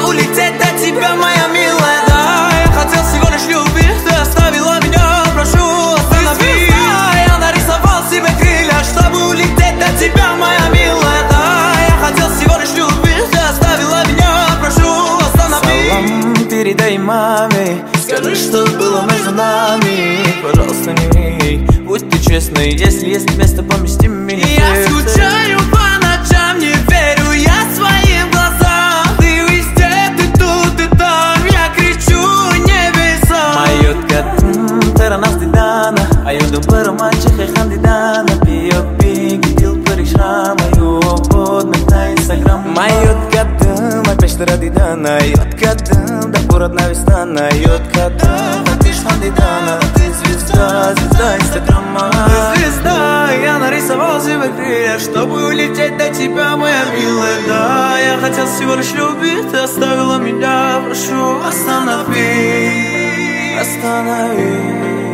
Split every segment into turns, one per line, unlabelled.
улететь до тебя, моя милая. Да, я хотел всего лишь любить, ты оставила меня, прошу, останови. Я нарисовал себе крылья, чтобы улететь до тебя, моя милая. Да, я хотел всего лишь любить, ты оставила меня, прошу, останови.
Салам передай маме, скажи, что было между нами. Пожалуйста, не ври, будь ты честной, если есть место, помести меня.
Я скучаю по ночам, не верю я своим глазам. Ты везде, ты тут и там, я кричу небесам.
Майотка, тера нас дидана, айоду бармаче хехан дидана. Пиопи, гидил паришра, мою подмет на инстаграм. Майотка, май пештера дидана, айотка, да породна вестана. Айотка, хатишхан дидана, ты звезда, звезда инстаграма.
Ты звезда, я нарисовал себе крылья, чтобы улететь до тебя, моя милая. Да, я хотел всего лишь любить, ты оставила меня, прошу, останови.
Останови.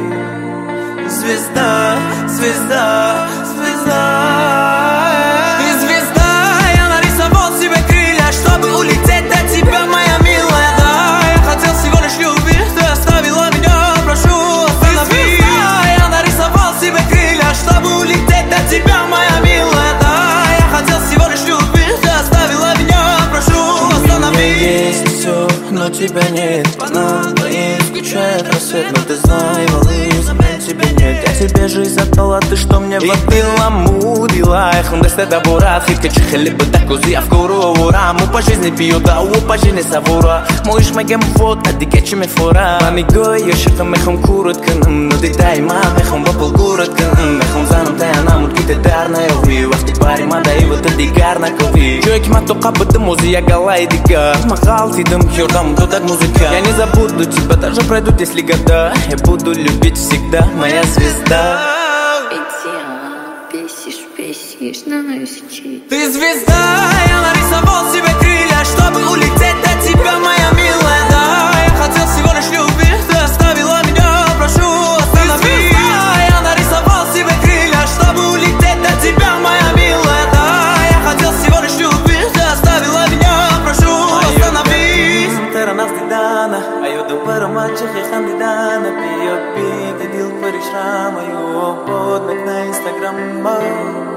Звезда, звезда, звезда. Ты звезда, я нарисовал себе крылья, чтобы улететь до тебя, моя милая. Да, я хотел всего лишь любить, ты оставила меня, прошу, останови. Я нарисовал себе крылья, чтобы улететь до тебя, моя милая. Да, я хотел всего лишь любить, ты оставила меня, прошу, останови.
У меня есть все, но тебя нет. По нам двоим скучает рассвет, но ты знай, малыш, замен тебе нет. Я тебе жизнь отдала, ты что мне водила, мудила. Эхом десте да бурат, хитка чихали бы так узи, а в гору раму по жизни пью, да у по жизни савура. Можешь мегем вот, а дикечи me фора. Мамиго, ешекам эхом курот канам, но ты дай мам, эхом вапал город канам. Эхом занам тай анам, утките дарна яви. Вахти пари мада и вот это дигарна кови. Чуеки мато капыты музи, я галай дига. Махал тидам, хёрдам, тудак музыка. Я не забуду тебя, даже пройдут если года. Я буду любить всегда, моя звезда.
Бесишь, знаю сейчас.
Ты звезда, я нарисовал себе крылья, чтобы улететь до тебя, моя милая. Да, я хотел всего лишь любить, ты оставила меня, прошу, останови. Я нарисовал себе крылья, чтобы улететь до тебя, моя милая. Да, я хотел всего лишь любить, ты оставила меня, прошу, останови.
Тера нас дидана, айоду бармаче хехан дидана. Пиопи, гидил паришра, мою подмет на инстаграм.